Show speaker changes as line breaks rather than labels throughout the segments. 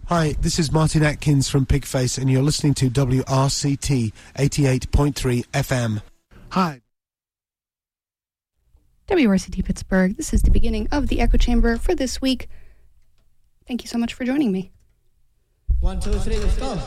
Hi, this is Martin Atkins from Pigface, and you're listening to WRCT 88.3 FM. Hi.
WRCT Pittsburgh, this is the beginning of the Echo Chamber for this week. Thank you so much for joining me.
1, 2, 3, let's go.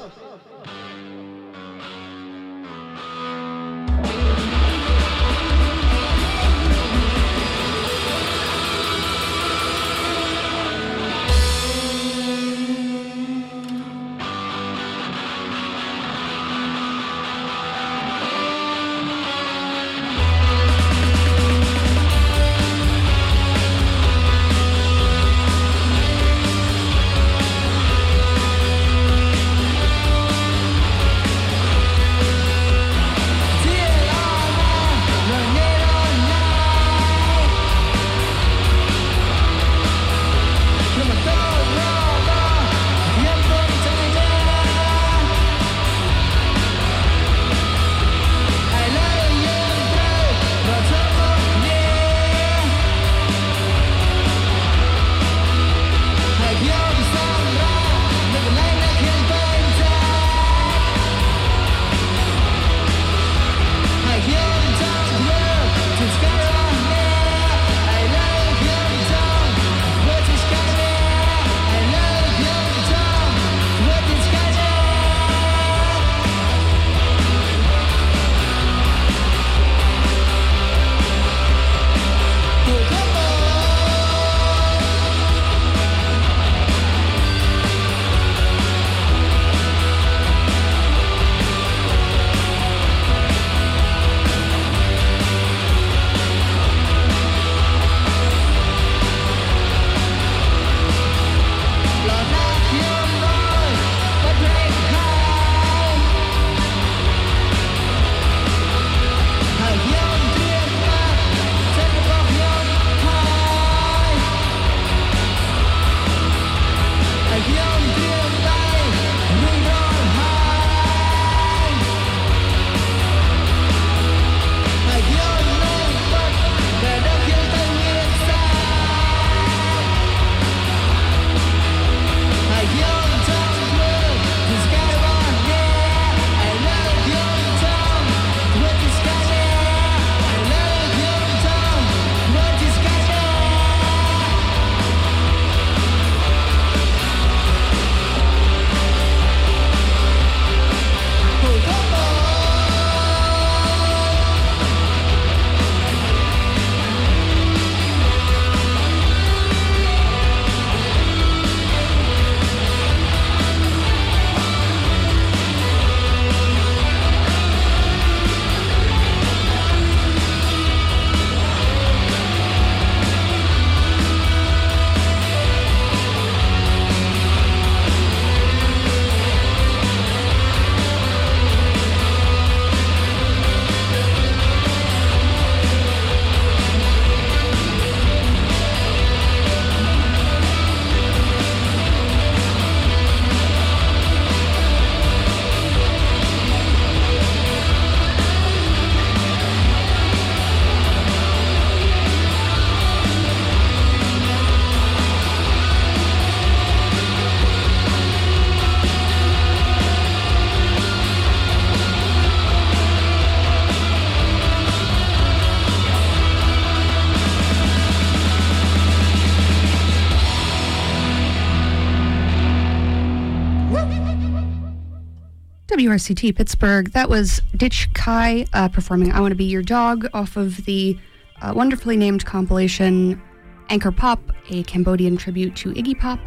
WRCT Pittsburgh. That was Ditch Kai performing I Want to Be Your Dog off of the wonderfully named compilation Anchor Pop, a Cambodian tribute to Iggy Pop.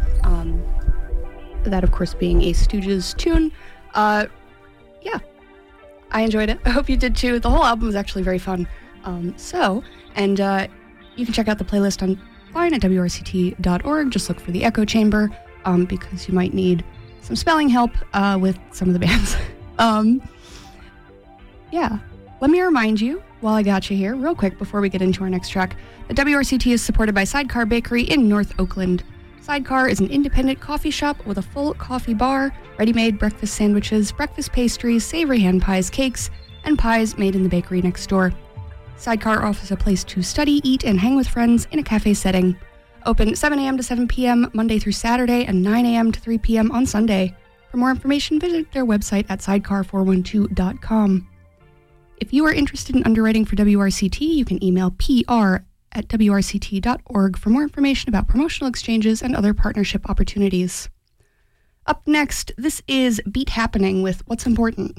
That, of course, being a Stooges tune. Yeah, I enjoyed it. I hope you did too. The whole album was actually very fun. You can check out the playlist online at WRCT.org. Just look for the Echo Chamber because you might need some spelling help with some of the bands. Yeah, let me remind you, while I got you here, real quick before we get into our next track, that WRCT is supported by Sidecar Bakery in North Oakland. Sidecar is an independent coffee shop with a full coffee bar, ready-made breakfast sandwiches, breakfast pastries, savory hand pies, cakes, and pies made in the bakery next door. Sidecar offers a place to study, eat, and hang with friends in a cafe setting. Open 7 a.m. to 7 p.m. Monday through Saturday and 9 a.m. to 3 p.m. on Sunday. For more information, visit their website at sidecar412.com. If you are interested in underwriting for WRCT, you can email pr@wrct.org for more information about promotional exchanges and other partnership opportunities. Up next, this is Beat Happening with What's Important.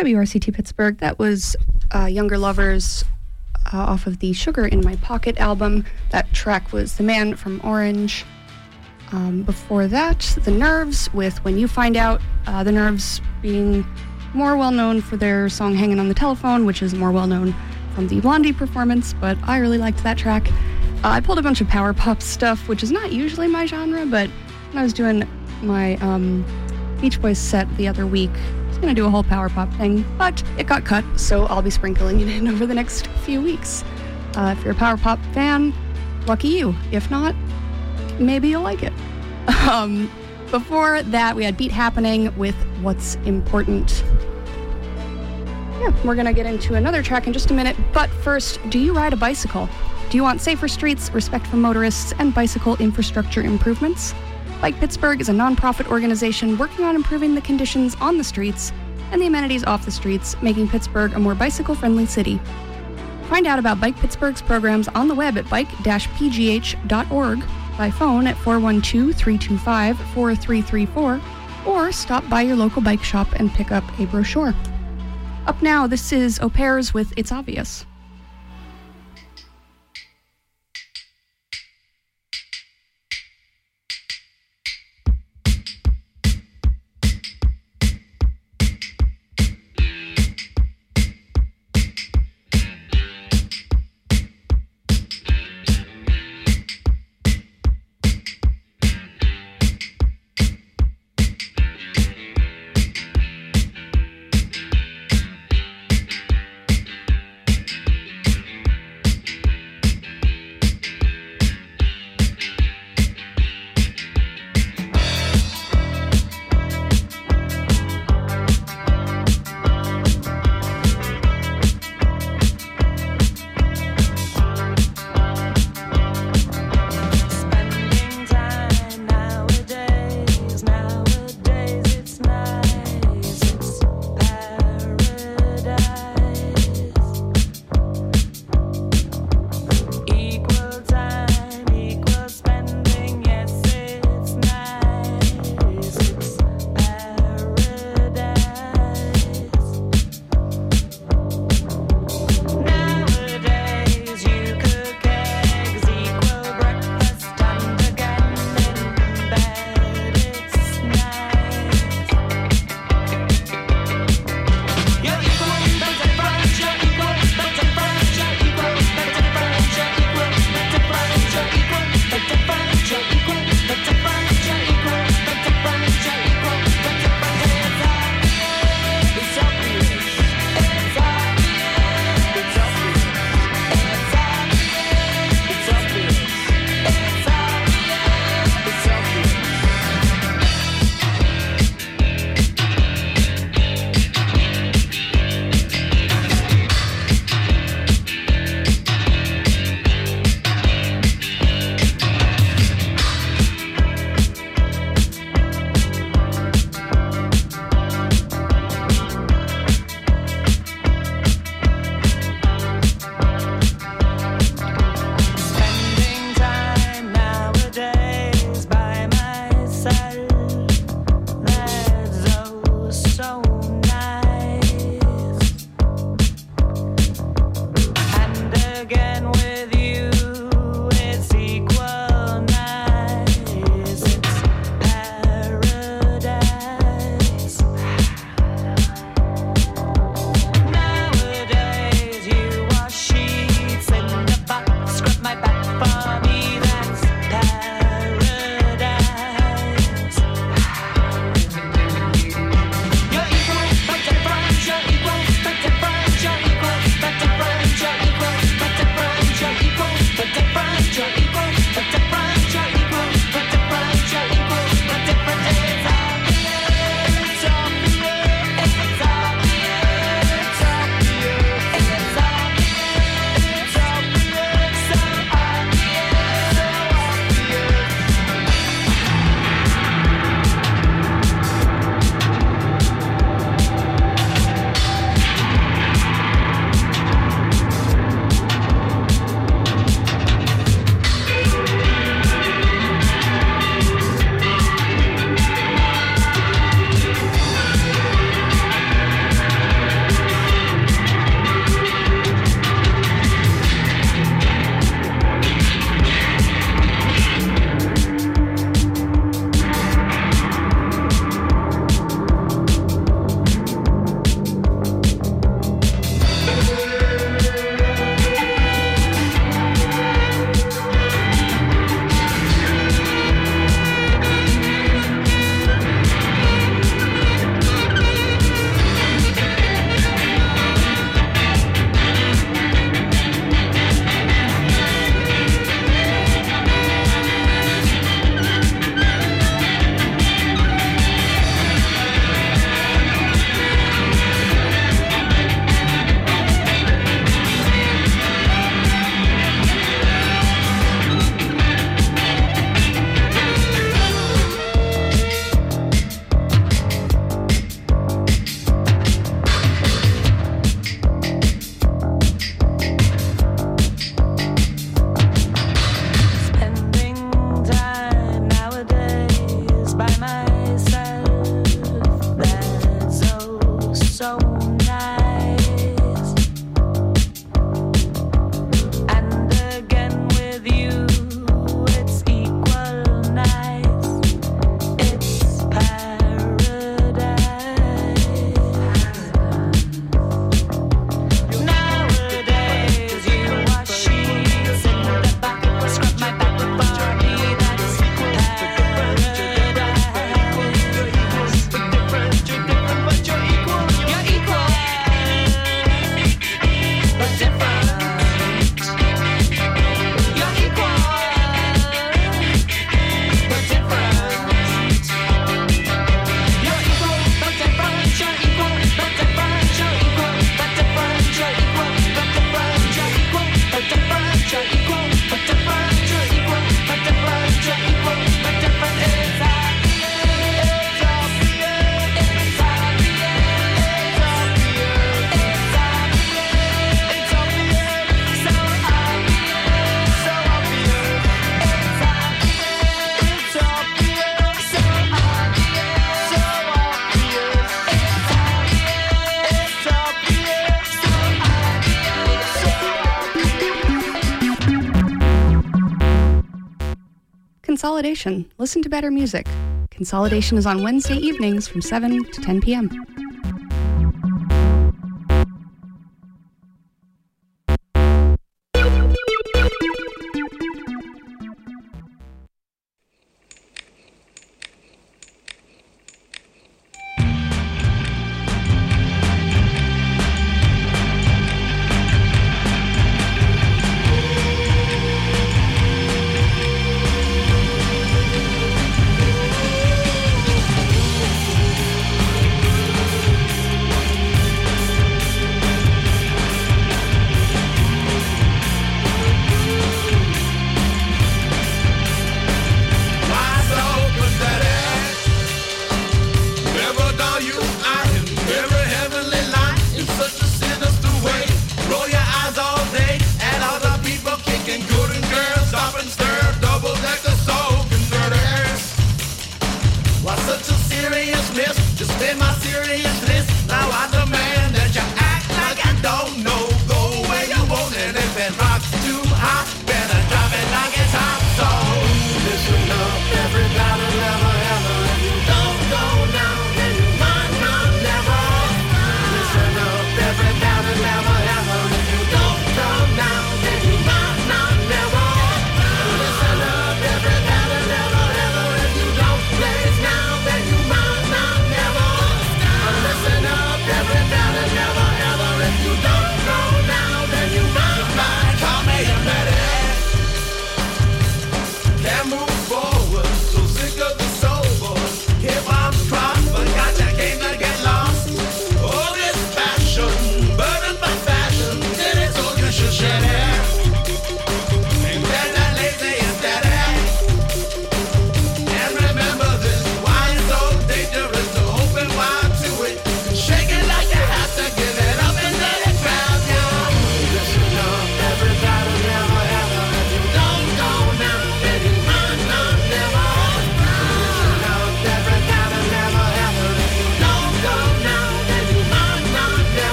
WRCT Pittsburgh. That was Younger Lovers off of the Sugar in My Pocket album. That track was The Man from Orange. Before that, The Nerves with When You Find Out. The Nerves being more well-known for their song Hanging on the Telephone, which is more well-known from the Blondie performance, but I really liked that track. I pulled a bunch of power pop stuff, which is not usually my genre, but when I was doing my Beach Boys set the other week, I was going to do a whole power pop thing, but it got cut, so I'll be sprinkling it in over the next few weeks. If you're a power pop fan, lucky you. If not, maybe you'll like it. Before that, we had Beat Happening with What's Important. Yeah, we're going to get into another track in just a minute, but first, do you ride a bicycle? Do you want safer streets, respect for motorists, and bicycle infrastructure improvements? Bike Pittsburgh is a nonprofit organization working on improving the conditions on the streets and the amenities off the streets, making Pittsburgh a more bicycle-friendly city. Find out about Bike Pittsburgh's programs on the web at bike-pgh.org, by phone at 412-325-4334, or stop by your local bike shop and pick up a brochure. Up now, this is Au Pairs with It's Obvious. Consolidation. Listen to better music. Consolidation is on Wednesday evenings from 7 to 10 p.m.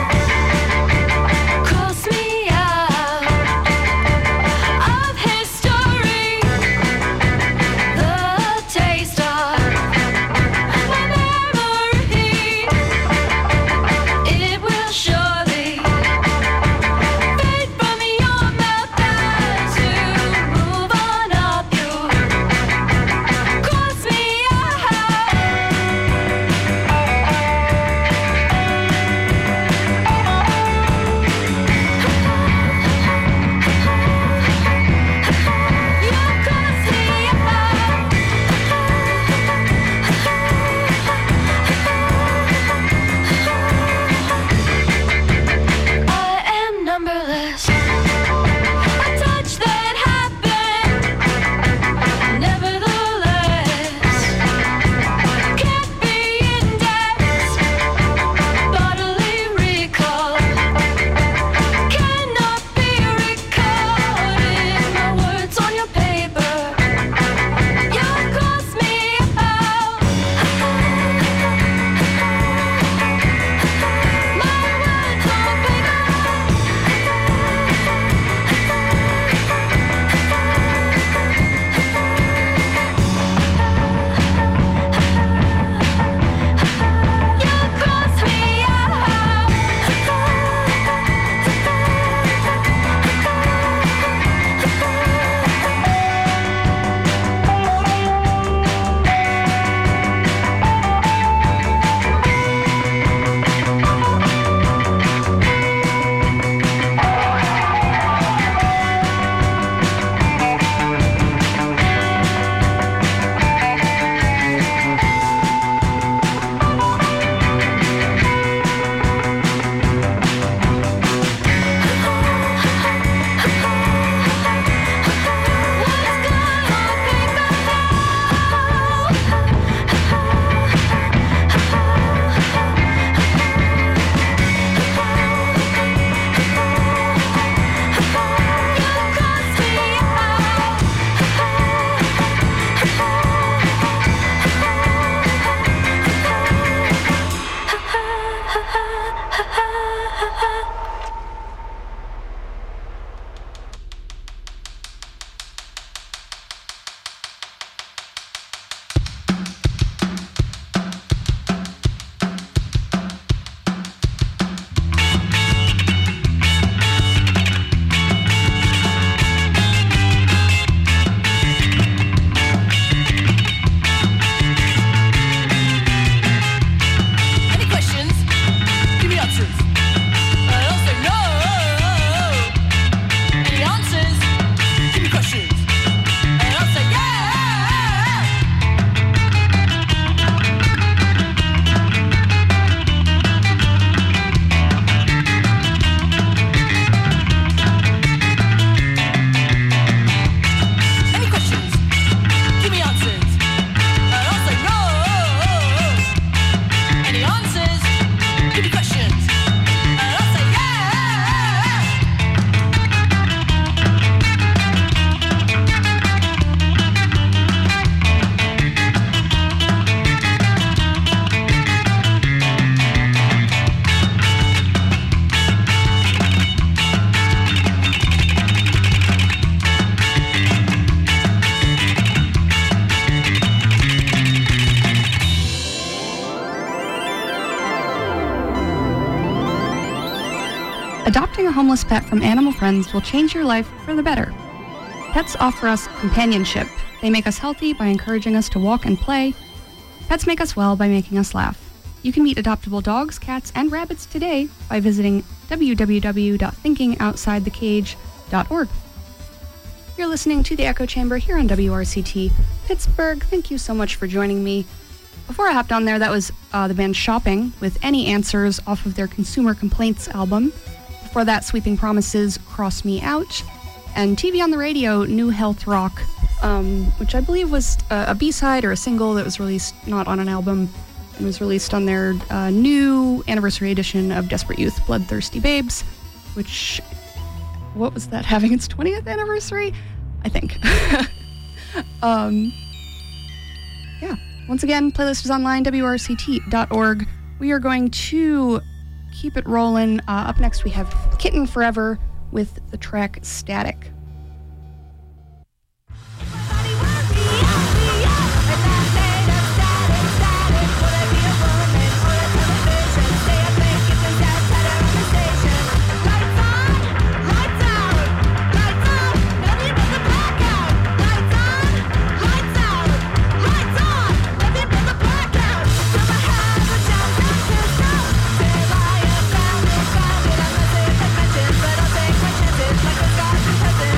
Cross me out of history.
Adopting a homeless pet from Animal Friends will change your life for the better. Pets offer us companionship. They make us healthy by encouraging us to walk and play. Pets make us well by making us laugh. You can meet adoptable dogs, cats, and rabbits today by visiting www.thinkingoutsidethecage.org. You're listening to The Echo Chamber here on WRCT Pittsburgh. Thank you so much for joining me. Before I hopped on there, that was the band Shopping with Any Answers off of their Consumer Complaints album. Before that, Sweeping Promises, Cross Me Out. And TV on the Radio, New Health Rock, which I believe was a B-side or a single that was released not on an album. It was released on their new anniversary edition of Desperate Youth, Bloodthirsty Babes, which, what was that, having its 20th anniversary? I think. Yeah. Once again, playlist is online, WRCT.org. We are going to keep it rolling. Up next, we have Kitten Forever with the track Static.
But I'll take my chances like a sky.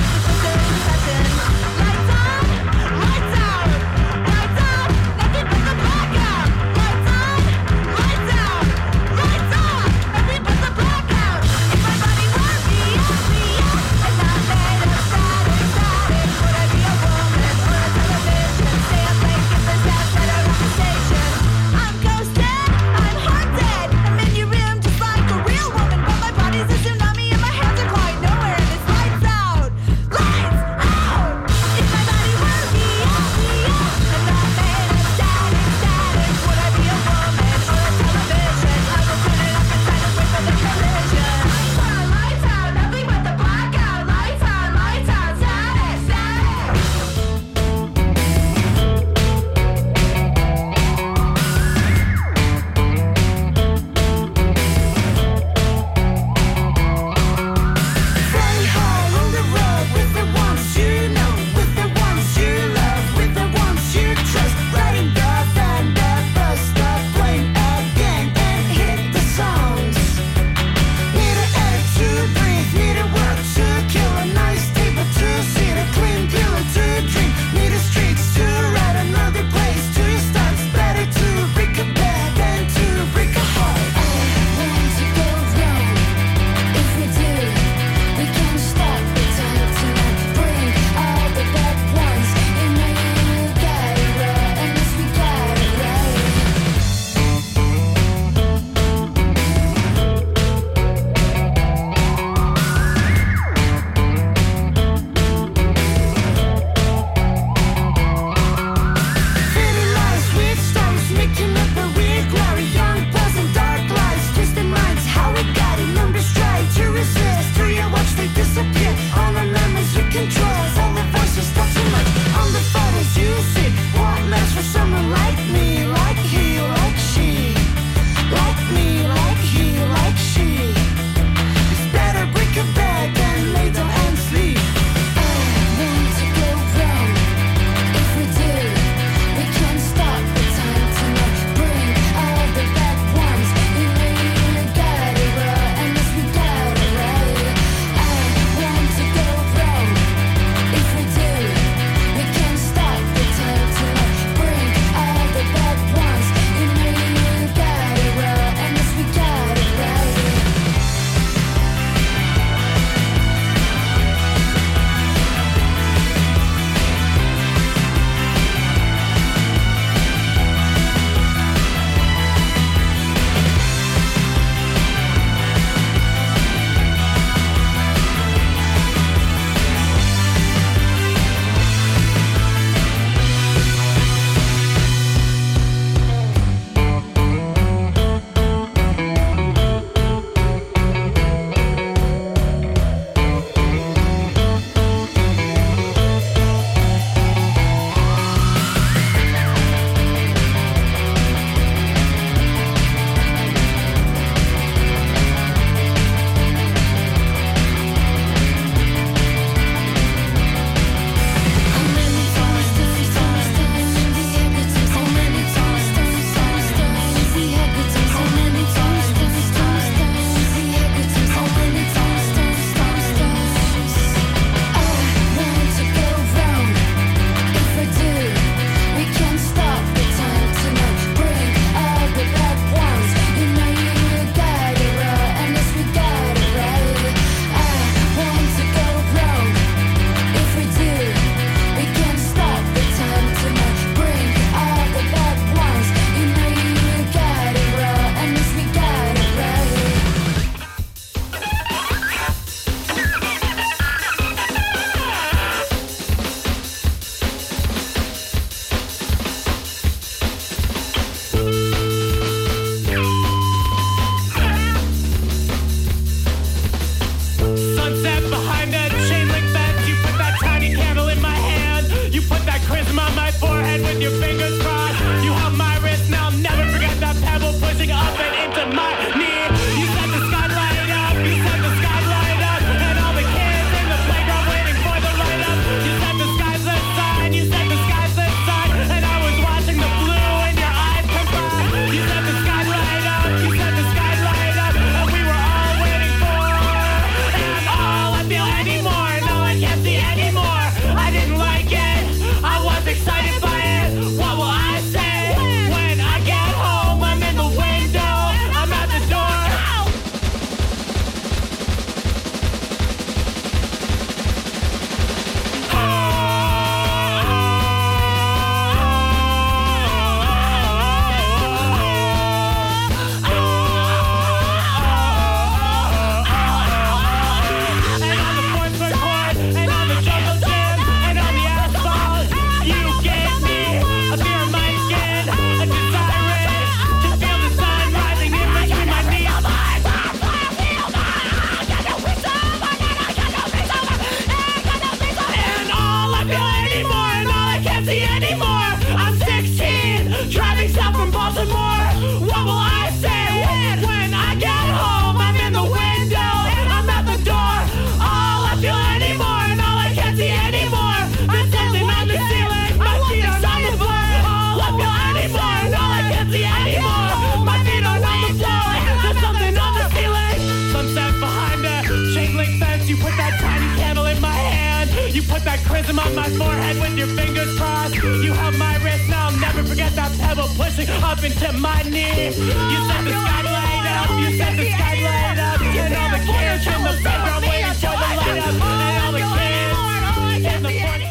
and more. What will I say when I get home? I'm in the window and I'm at the door. All I feel anymore and all I can't see anymore. There's something on the ceiling, my feet are on the floor. All I feel anymore and all I can't see anymore. My feet are on the floor. There's something on the ceiling. Sunset behind the chain link fence. You put that tiny candle in my hand. You put that chrism on my forehead with your fingers crossed. You held my wrist, now I'll never forget that pebble pushing up into my knee. You said the sky light up, you said the sky light up. And all the kids in the background waiting for the light up. And all the kids in the front.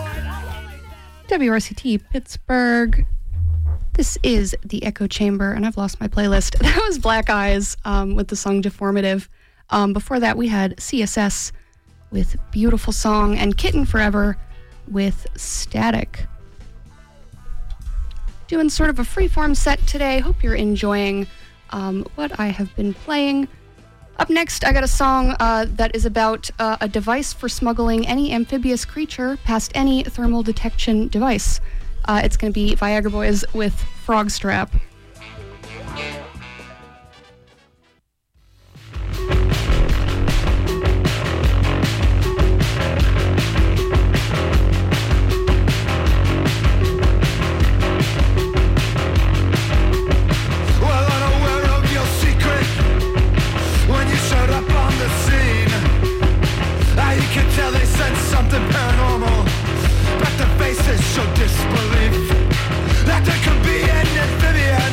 WRCT Pittsburgh. This is the Echo Chamber, and I've lost my playlist. That was Black Eyes with the song Deformative. Before that, we had CSS with Beautiful Song and Kitten Forever with Static. Doing sort of a freeform set today. Hope you're enjoying what I have been playing. Up next, I got a song that is about a device for smuggling any amphibious creature past any thermal detection device. It's going to be Viagra Boys with Frog Strap.
Something paranormal, but the faces show disbelief that there could be an amphibian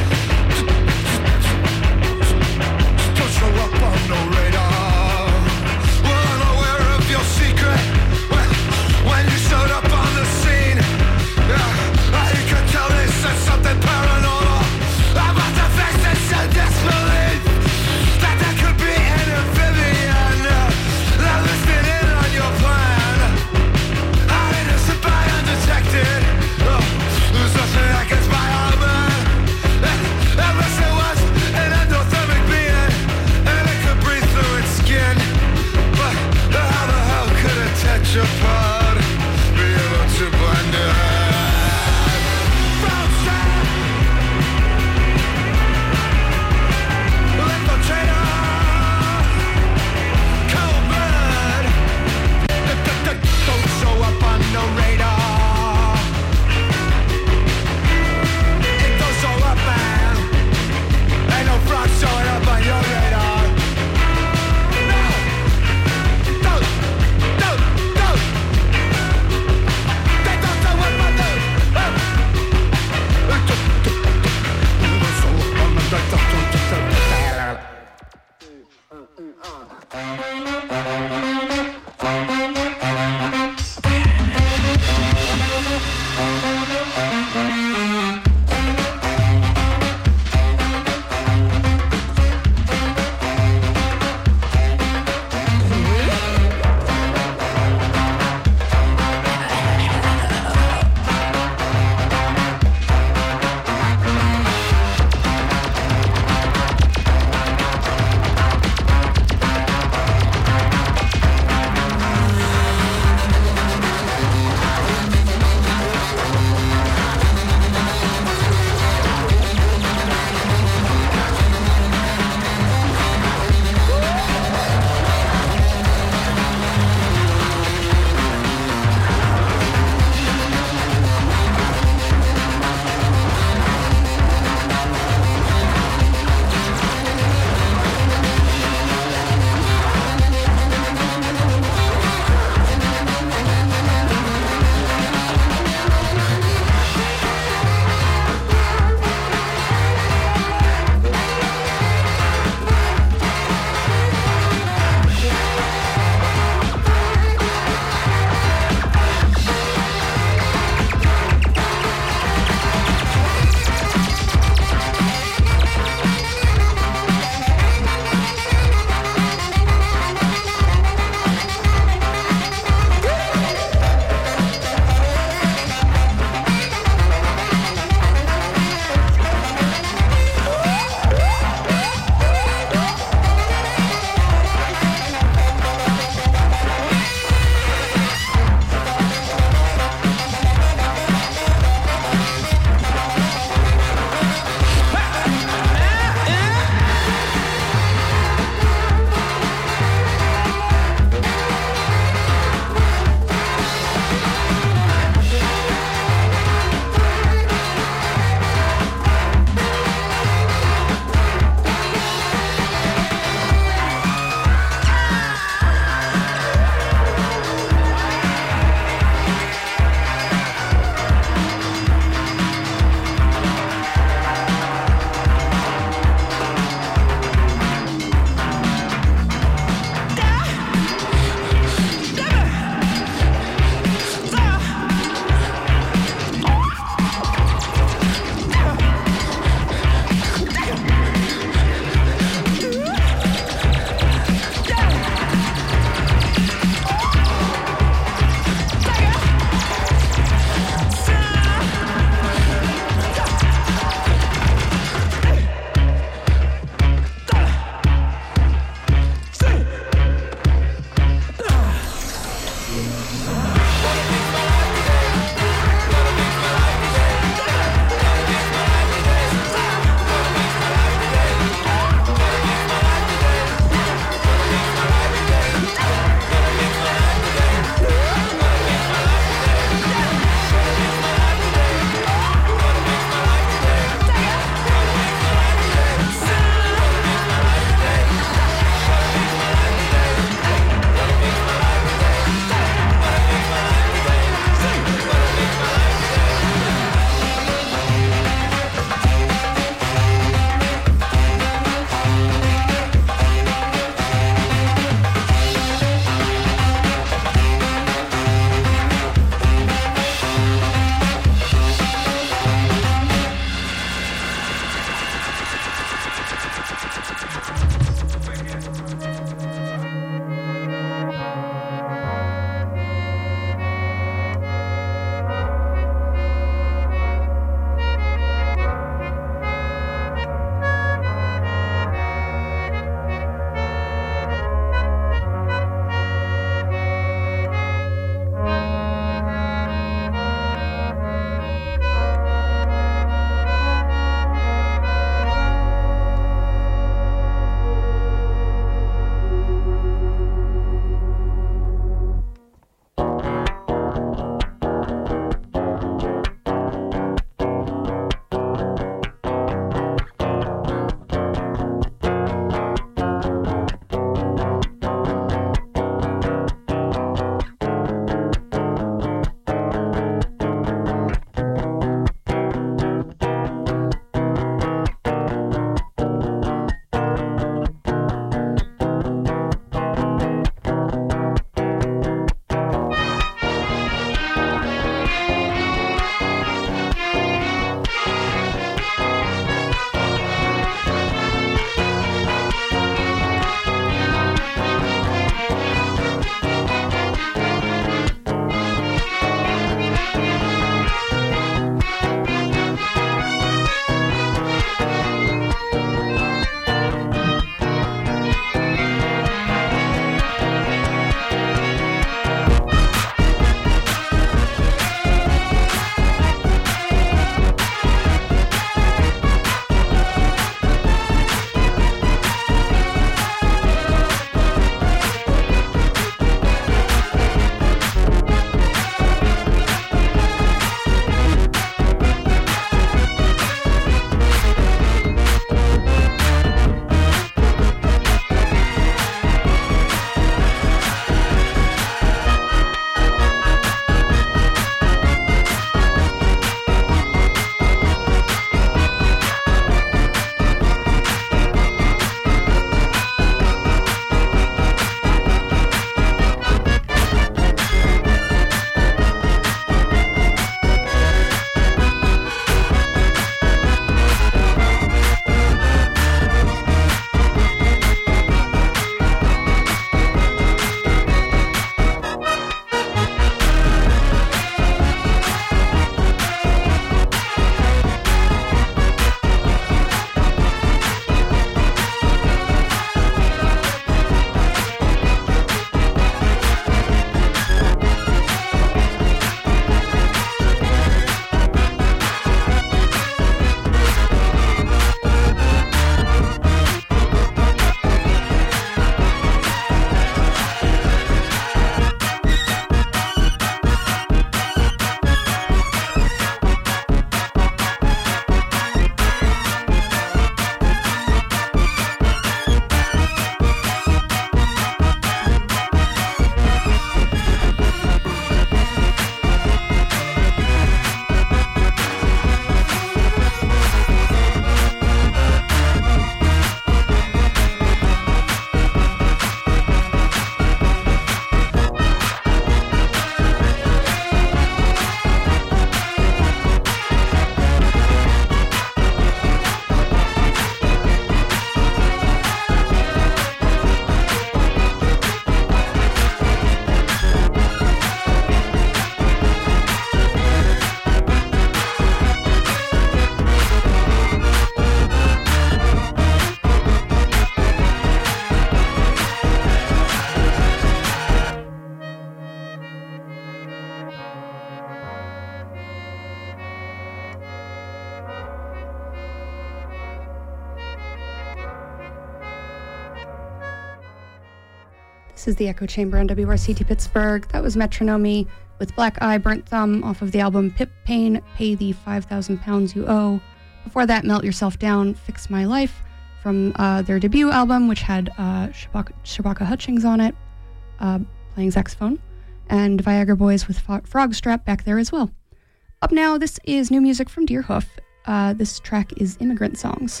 This is the Echo Chamber on WRCT Pittsburgh. That was Metronomy with Black Eye, Burnt Thumb off of the album Pip Pain, Pay the 5,000 Pounds You Owe. Before that, Melt Yourself Down, Fix My Life from their debut album, which had Shabaka Hutchings on it, playing saxophone, and Viagra Boys with Frogstrap back there as well. Up now, this is new music from Deerhoof. This track is Immigrant Songs.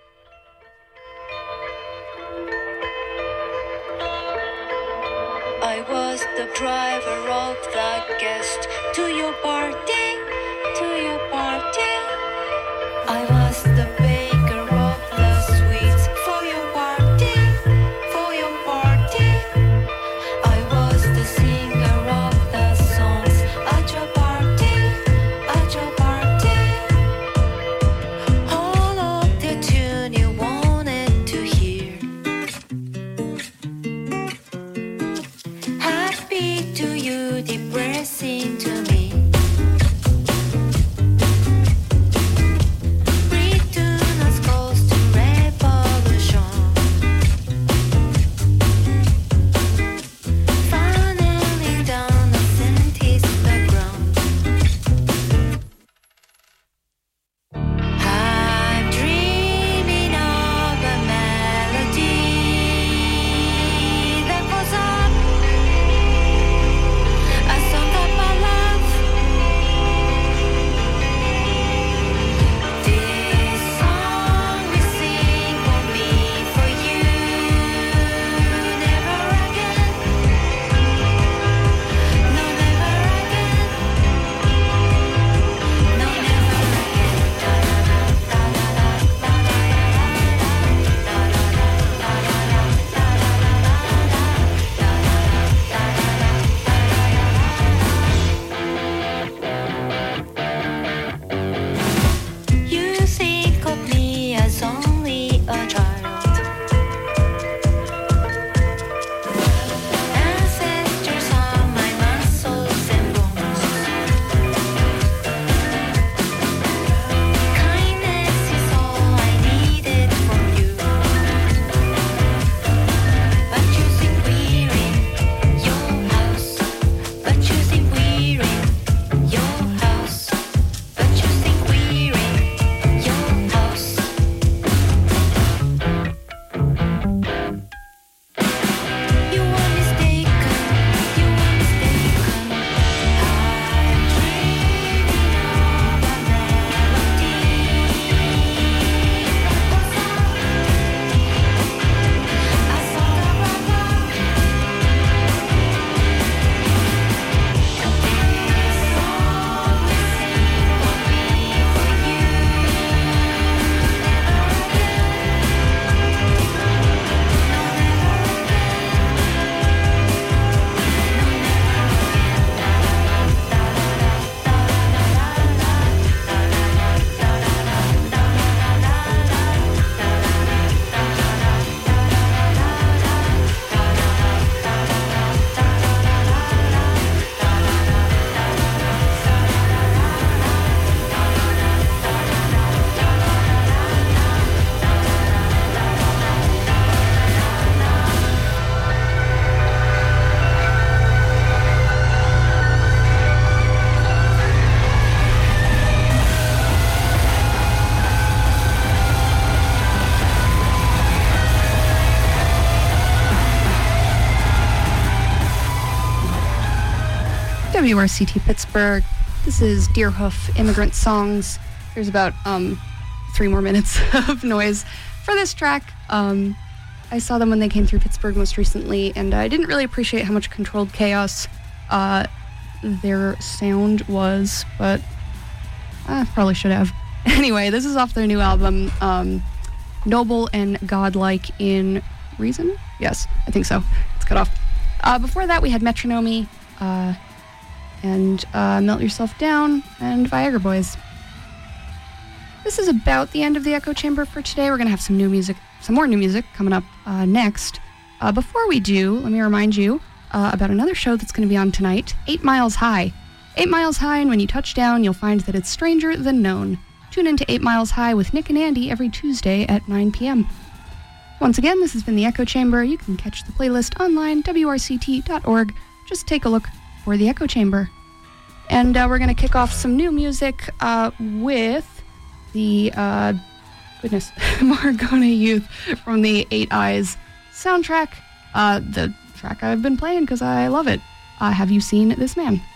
I was the driver of the guest to your party, to your party. I was the baker of the sweets for your party, for your party. I was the singer of the songs at your party, at your party. All of the tune you wanted to hear. Happy to you, depressing to me. Return us close to revolution. Funneling down the sentence the ground. I'm dreaming of a melody that goes on. A song about love. This song we sing for me, for you, never again. No, never again. No, never You think of me as only a child. Ancestors are my muscles and bones. Kindness is all I needed from you. But you think we're in your house. But you think we're in your house. But you think we're in your house. You were mistaken. You were mistaken. I'm dreaming of a melody that goes on. A song about love. This song we sing for me, for you,
WRCT Pittsburgh. This is Deerhoof, Immigrant Songs. There's about 3 more minutes of noise for this track. I saw them when they came through Pittsburgh most recently, and I didn't really appreciate how much Controlled Chaos their sound was, but I probably should have. Anyway, this is off their new album, Noble and Godlike in Reason? Yes, I think so. It's cut off. Before that, we had Metronomy, and Melt Yourself Down, and Viagra Boys. This is about the end of the Echo Chamber for today. We're going to have some more new music coming up next. Before we do, let me remind you about another show that's going to be on tonight, 8 Miles High. 8 Miles High, and when you touch down, you'll find that it's stranger than known. Tune in to 8 Miles High with Nick and Andy every Tuesday at 9 p.m. Once again, this has been the Echo Chamber. You can catch the playlist online, wrct.org. Just take a look for the Echo Chamber. And we're going to kick off some new music with the, Margona Youth from the 8 Eyes soundtrack. The track I've been playing because I love it. Have You Seen This Man?